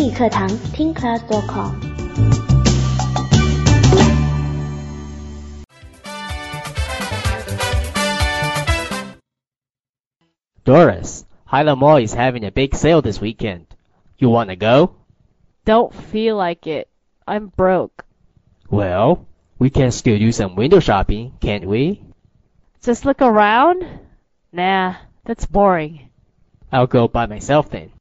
语课堂听 class.com。 Doris, Highland Mall is having a big sale this weekend. You wanna go? Don't feel like it. I'm broke. Well, we can still do some window shopping, can't we? Just look around? Nah, that's boring. I'll go by myself then.